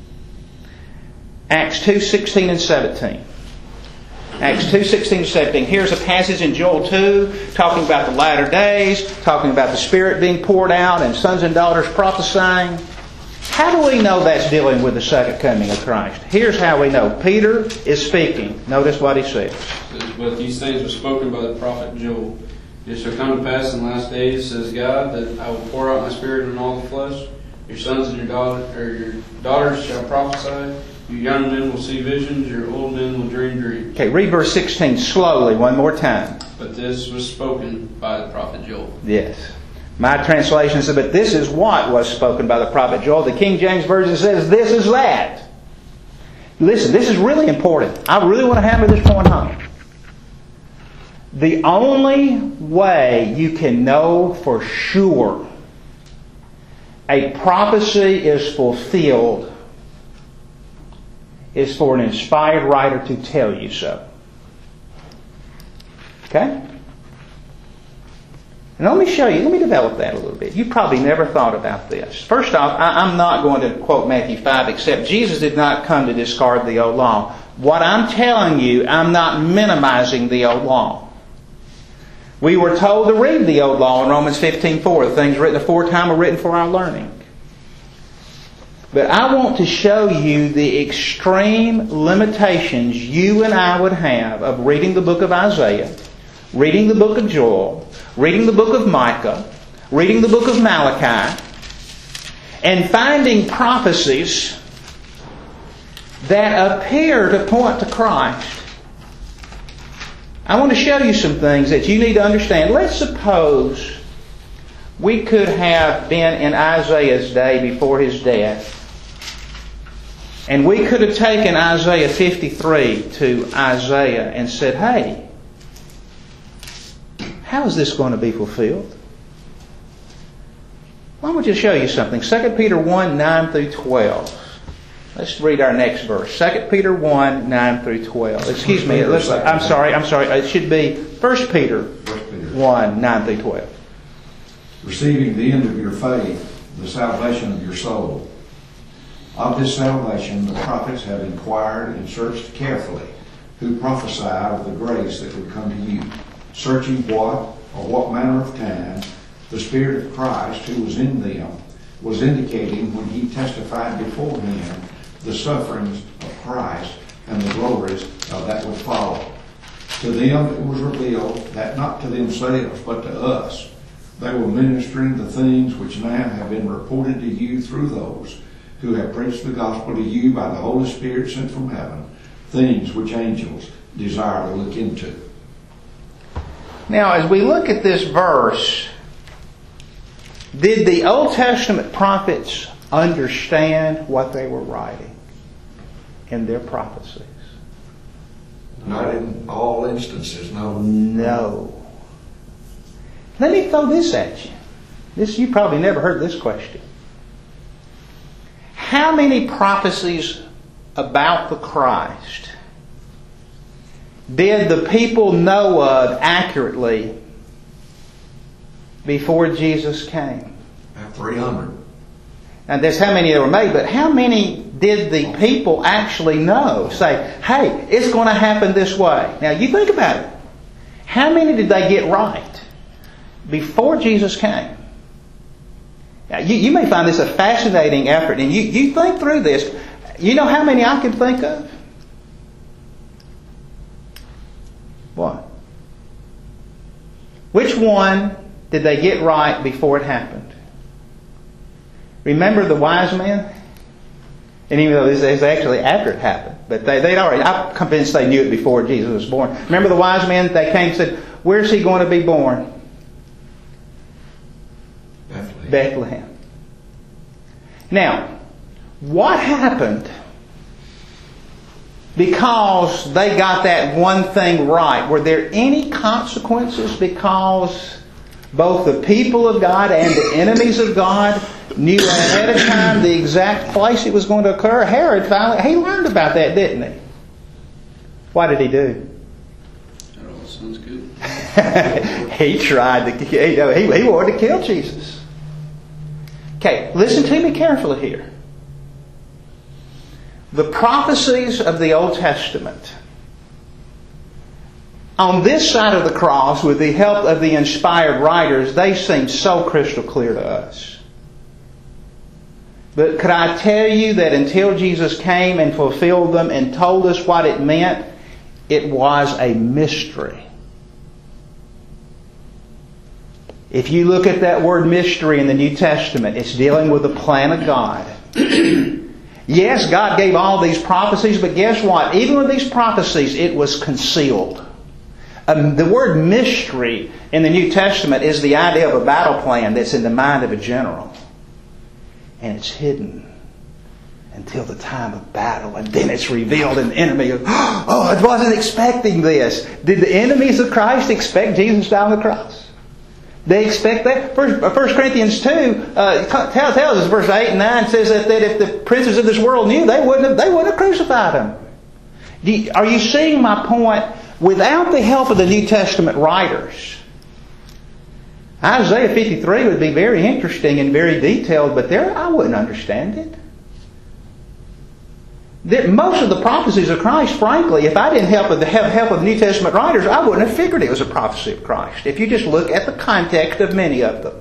Acts two, sixteen and seventeen. Acts two, sixteen and seventeen. Here's a passage in Joel two talking about the latter days, talking about the Spirit being poured out and sons and daughters prophesying. How do we know that's dealing with the second coming of Christ? Here's how we know. Peter is speaking. Notice what he says. But these things were spoken by the prophet Joel. It shall come to pass in the last days, says God, that I will pour out my Spirit on all the flesh. Your sons and your, daughter, or your daughters shall prophesy. Your young men will see visions. Your old men will dream dreams. Okay, read verse sixteen slowly one more time. But this was spoken by the prophet Joel. Yes. My translation says, but this is what was spoken by the prophet Joel. The King James Version says, this is that. Listen, this is really important. I really want to hammer this point home. The only way you can know for sure a prophecy is fulfilled is for an inspired writer to tell you so. Okay? And let me show you, let me develop that a little bit. You probably never thought about this. First off, I, I'm not going to quote Matthew five, except Jesus did not come to discard the old law. What I'm telling you, I'm not minimizing the old law. We were told to read the old law in Romans fifteen four. The things written aforetime are written for our learning. But I want to show you the extreme limitations you and I would have of reading the book of Isaiah, reading the book of Joel, reading the book of Micah, reading the book of Malachi, and finding prophecies that appear to point to Christ. I want to show you some things that you need to understand. Let's suppose we could have been in Isaiah's day before his death, and we could have taken Isaiah fifty-three to Isaiah and said, hey, how is this going to be fulfilled? Well, I want to show you something. Second Peter one, nine through twelve. Let's read our next verse. Second Peter one, nine through twelve. Excuse me. Let's, I'm sorry. I'm sorry. It should be First Peter one, nine through twelve. Receiving the end of your faith, the salvation of your soul. Of this salvation the prophets have inquired and searched carefully, who prophesied of the grace that would come to you, searching what or what manner of time the Spirit of Christ who was in them was indicating when he testified before him the sufferings of Christ and the glories of that would follow. To them it was revealed that not to themselves but to us they were ministering the things which now have been reported to you through those who have preached the gospel to you by the Holy Spirit sent from heaven, things which angels desire to look into. Now, as we look at this verse, did the Old Testament prophets understand what they were writing in their prophecies? Not in all instances, no. No. Let me throw this at you. This, you probably never heard this question. How many prophecies about the Christ did the people know of accurately before Jesus came? About three hundred. And that's how many that were made, but how many did the people actually know? Say, hey, it's going to happen this way. Now you think about it. How many did they get right before Jesus came? Now, you, you may find this a fascinating effort, and you, you think through this. You know how many I can think of? What? Which one did they get right before it happened? Remember the wise men? And even though this is actually after it happened, but they, they'd already, I'm convinced they knew it before Jesus was born. Remember the wise men? They came and said, where's he going to be born? Bethlehem. Bethlehem. Now, what happened because they got that one thing right? Were there any consequences because both the people of God and the enemies of God knew ahead of time the exact place it was going to occur? Herod finally, he learned about that, didn't he? What did he do? That all sounds good. he tried to, you know, he, he wanted to kill Jesus. Okay, listen to me carefully here. The prophecies of the Old Testament, on this side of the cross, with the help of the inspired writers, they seem so crystal clear to us. But could I tell you that until Jesus came and fulfilled them and told us what it meant, it was a mystery. If you look at that word mystery in the New Testament, it's dealing with the plan of God. Yes, God gave all these prophecies, but guess what? Even with these prophecies, it was concealed. Um, the word mystery in the New Testament is the idea of a battle plan that's in the mind of a general. And it's hidden. until the time of battle. And then it's revealed and the enemy goes, oh, I wasn't expecting this. Did the enemies of Christ expect Jesus to die on the cross? They expect that. First Corinthians two uh, tells us, verse eight and nine says that, that if the princes of this world knew, they wouldn't have, they wouldn't have crucified Him. Do you, are you seeing my point? Without the help of the New Testament writers, Isaiah fifty-three would be very interesting and very detailed, but there I wouldn't understand it. There, most of the prophecies of Christ, frankly, if I didn't help with the help of the New Testament writers, I wouldn't have figured it was a prophecy of Christ. If you just look at the context of many of them.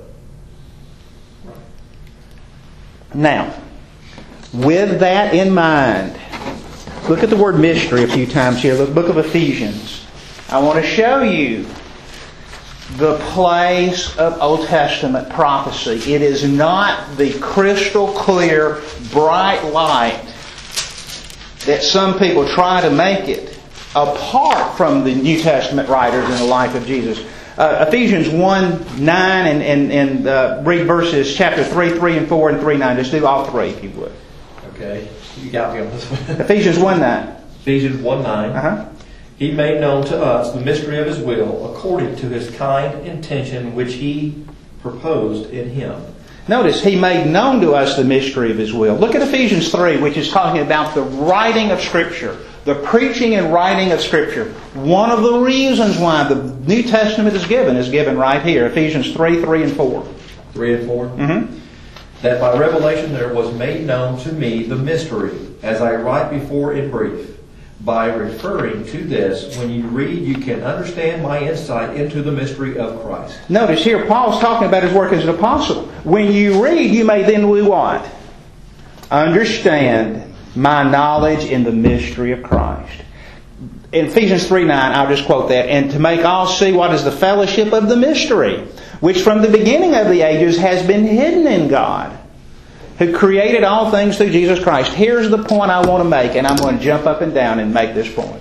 Now, with that in mind, look at the word mystery a few times here. Look, book of Ephesians. I want to show you the place of Old Testament prophecy. It is not the crystal clear, bright light that some people try to make it apart from the New Testament writers in the life of Jesus. Uh, Ephesians one, nine, and, and, and uh, read verses chapter three, three and four, and three, nine. Just do all three if you would. Okay, you got me on this one. Ephesians one, nine. Ephesians one, nine. Uh-huh. He made known to us the mystery of His will, according to His kind intention, which He proposed in Him. Notice, He made known to us the mystery of His will. Look at Ephesians three, which is talking about the writing of Scripture. The preaching and writing of Scripture. One of the reasons why the New Testament is given is given right here. Ephesians three, three and four. three and four? Mm-hmm. That by revelation there was made known to me the mystery, as I write before in brief. By referring to this, when you read, you can understand my insight into the mystery of Christ. Notice here, Paul's talking about his work as an apostle. When you read, you may then do what? Understand my knowledge in the mystery of Christ. In Ephesians three, nine, I'll just quote that. And to make all see what is the fellowship of the mystery, which from the beginning of the ages has been hidden in God, who created all things through Jesus Christ. Here's the point I want to make, and I'm going to jump up and down and make this point.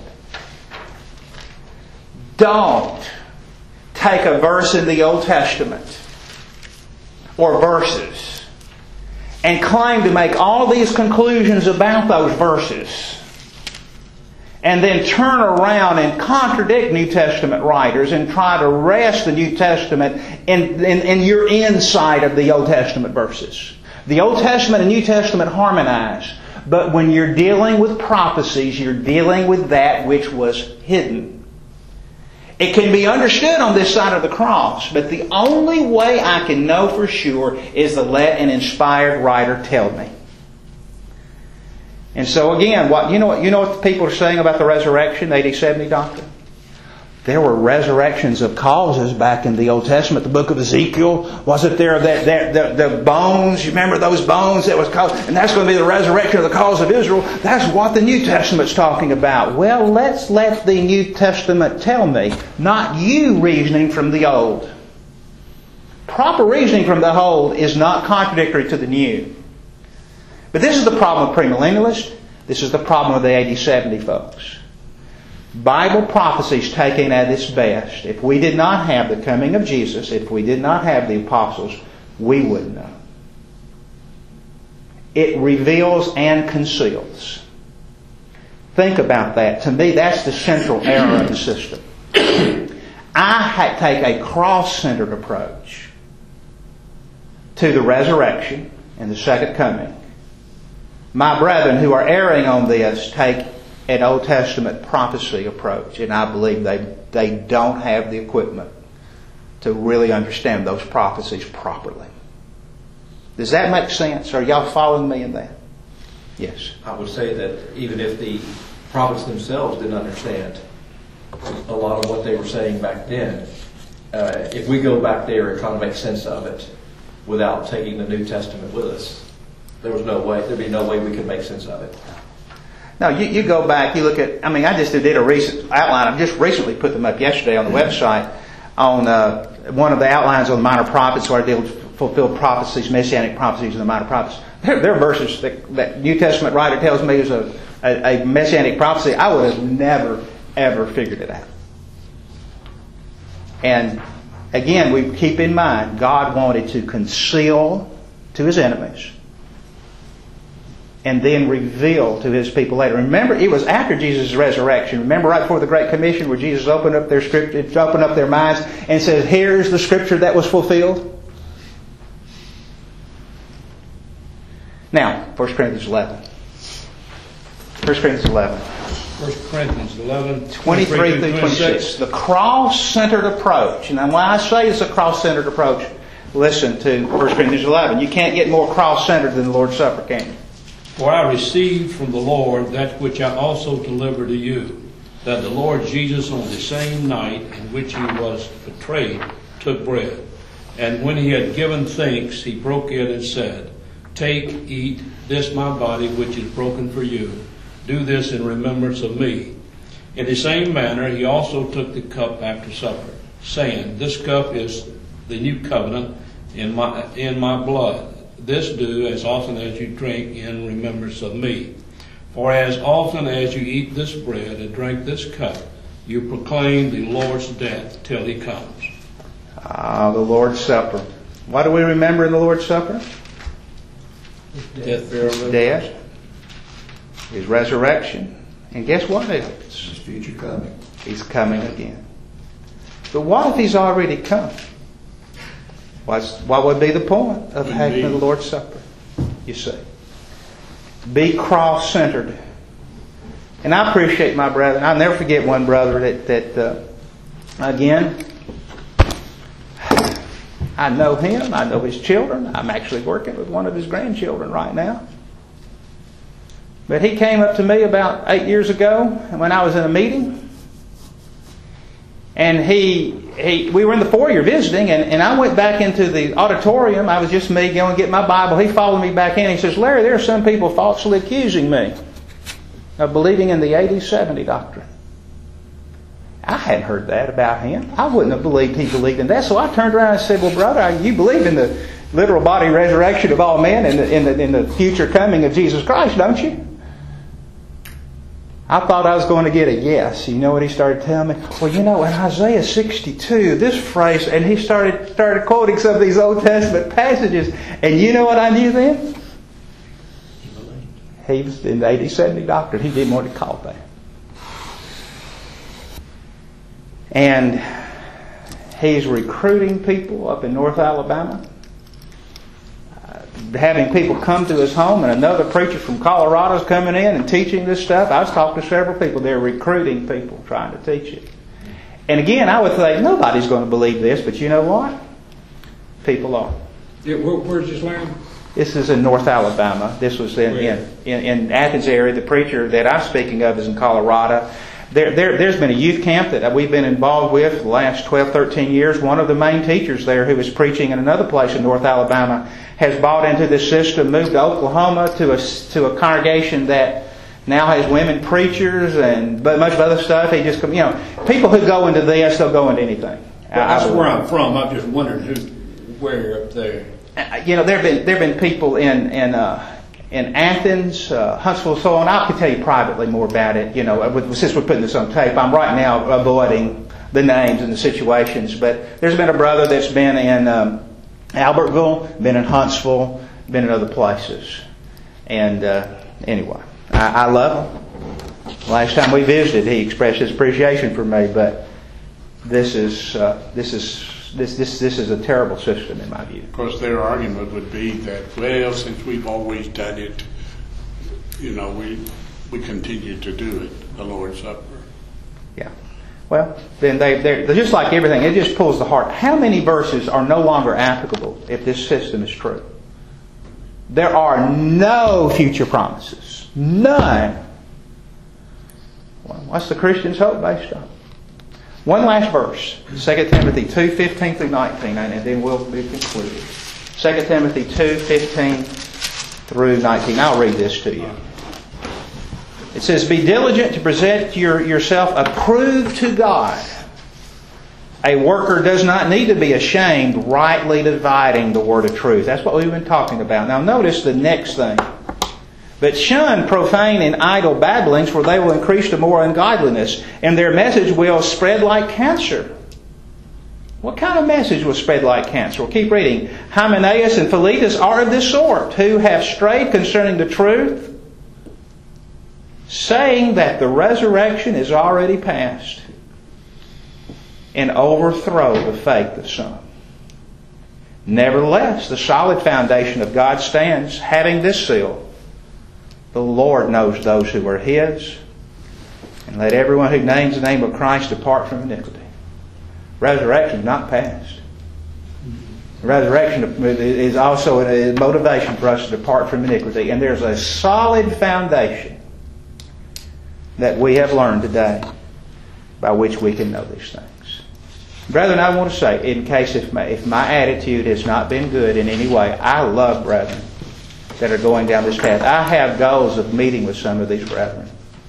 Don't take a verse in the Old Testament, or verses, and claim to make all these conclusions about those verses, and then turn around and contradict New Testament writers and try to rest the New Testament in, in, in your insight of the Old Testament verses. The Old Testament and New Testament harmonize. But when you're dealing with prophecies, you're dealing with that which was hidden. It can be understood on this side of the cross, but the only way I can know for sure is to let an inspired writer tell me. And so again, what you know what you know what the people are saying about the resurrection, eighty seventy doctrine? There were resurrections of causes back in the Old Testament. The book of Ezekiel, wasn't there that, that the, the bones, you remember those bones that was caused, and that's going to be the resurrection of the cause of Israel. That's what the New Testament's talking about. Well, let's let the New Testament tell me, not you reasoning from the Old. Proper reasoning from the Old is not contradictory to the New. But this is the problem of premillennialists. This is the problem of the eighty seventy folks. Bible prophecies taken at its best. If we did not have the coming of Jesus, if we did not have the apostles, we wouldn't know. It reveals and conceals. Think about that. To me, that's the central error of the system. I take a cross-centered approach to the resurrection and the second coming. My brethren who are erring on this take an Old Testament prophecy approach, and I believe they they don't have the equipment to really understand those prophecies properly. Does that make sense? Are y'all following me in that? Yes. I would say that even if the prophets themselves didn't understand a lot of what they were saying back then, uh, if we go back there and try to make sense of it without taking the New Testament with us, there was no way, there'd be no way we could make sense of it. No, you, you go back, you look at, I mean, I just did a recent outline. I've just recently put them up yesterday on the website on uh, one of the outlines on the minor prophets where I deal with fulfilled prophecies, messianic prophecies and the minor prophets. There, there are verses that, that New Testament writer tells me is a, a, a messianic prophecy. I would have never, ever figured it out. And again, we keep in mind, God wanted to conceal to His enemies and then reveal to His people later. Remember, it was after Jesus' resurrection. Remember right before the Great Commission where Jesus opened up their scripture, opened up their minds and says, here's the Scripture that was fulfilled. Now, First Corinthians eleven. First Corinthians eleven. First Corinthians eleven, twenty-three through twenty-six. The cross-centered approach. And when I say it's a cross-centered approach, listen to First Corinthians eleven. You can't get more cross-centered than the Lord's Supper, can you? For I received from the Lord that which I also delivered to you, that the Lord Jesus on the same night in which He was betrayed took bread. And when He had given thanks, He broke it and said, Take, eat, this my body which is broken for you. Do this in remembrance of me. In the same manner He also took the cup after supper, saying, This cup is the new covenant in my in my blood. This do as often as you drink in remembrance of me. For as often as you eat this bread and drink this cup, you proclaim the Lord's death till He comes. Ah, the Lord's Supper. What do we remember in the Lord's Supper? Death, burial, His death, His resurrection, and guess what else? His future coming. He's coming again. But what if He's already come? What's, what would be the point of having the Lord's Supper? You see. Be cross-centered. And I appreciate my brethren. I'll never forget one brother that, that uh, again, I know him. I know his children. I'm actually working with one of his grandchildren right now. But he came up to me about eight years ago when I was in a meeting. And he, he, we were in the foyer visiting, and, and I went back into the auditorium. I was just me going to get my Bible. He followed me back in. He says, Larry, there are some people falsely accusing me of believing in the eighty seventy doctrine. I hadn't heard that about him. I wouldn't have believed he believed in that. So I turned around and said, well, brother, you believe in the literal body resurrection of all men and the, in, the, in the future coming of Jesus Christ, don't you? I thought I was going to get a yes. You know what he started telling me? Well, you know, in Isaiah sixty-two, this phrase, and he started started quoting some of these Old Testament passages. And you know what I knew then? He was in the eighty seventy doctrine. He didn't want to call that. And he's recruiting people up in North Alabama. Having people come to his home, and another preacher from Colorado is coming in and teaching this stuff. I was talking to several people. They're recruiting people trying to teach it. And again, I would think nobody's going to believe this, but you know what? People are. Yeah, where, where's this land? This is in North Alabama. This was in, in, in, in Athens area. The preacher that I'm speaking of is in Colorado. There, there, there's been a youth camp that we've been involved with for the last twelve, thirteen years. One of the main teachers there who was preaching in another place in North Alabama has bought into this system, moved to Oklahoma to a, to a congregation that now has women preachers and but much of other stuff. He just, you know, people who go into this, they'll go into anything. Well, that's where I'm from. I'm just wondering who, where up there. You know, there have been there have been people in in uh, in Athens, uh, Huntsville, so on. I could tell you privately more about it. You know, with, since we're putting this on tape, I'm right now avoiding the names and the situations. But there's been a brother that's been in um, Albertville, been in Huntsville, been in other places. And uh, anyway, I, I love him. Last time we visited, he expressed his appreciation for me. But this is uh, this is. This this this is a terrible system in my view. Of course, their argument would be that, well, since we've always done it, you know, we we continue to do it, the Lord's Supper. Yeah. Well, then they they're, they're just like everything. It just pulls the heart. How many verses are no longer applicable if this system is true? There are no future promises. None. Well, what's the Christian's hope based on? One last verse, Second Timothy two, fifteen through nineteen, and then we'll be concluded. Second Timothy two, fifteen through nineteen. I'll read this to you. It says, Be diligent to present your, yourself approved to God. A worker does not need to be ashamed, rightly dividing the word of truth. That's what we've been talking about. Now notice the next thing. But shun profane and idle babblings, for they will increase to more ungodliness, and their message will spread like cancer. What kind of message will spread like cancer? We'll keep reading. Hymenaeus and Philetus are of this sort, who have strayed concerning the truth, saying that the resurrection is already past, and overthrow the faith of some. Nevertheless, the solid foundation of God stands, having this seal: the Lord knows those who are His, and let everyone who names the name of Christ depart from iniquity. Resurrection is not past. Resurrection is also a motivation for us to depart from iniquity. And there's a solid foundation that we have learned today by which we can know these things. Brethren, I want to say, in case if my, if my attitude has not been good in any way, I love brethren that are going down this path. I have goals of meeting with some of these brethren.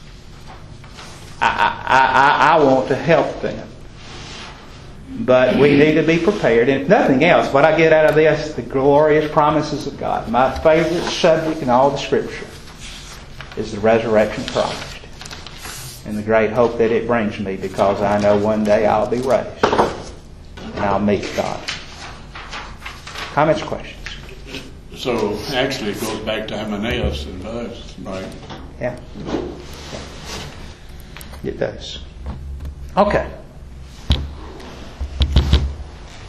I, I, I, I want to help them. But we need to be prepared. And if nothing else, what I get out of this, the glorious promises of God. My favorite subject in all the Scripture is the resurrection of Christ. And the great hope that it brings me, because I know one day I'll be raised. And I'll meet God. Comments or questions? So actually it goes back to Hymenaeus and Buzz, right? Yeah. It does. Okay.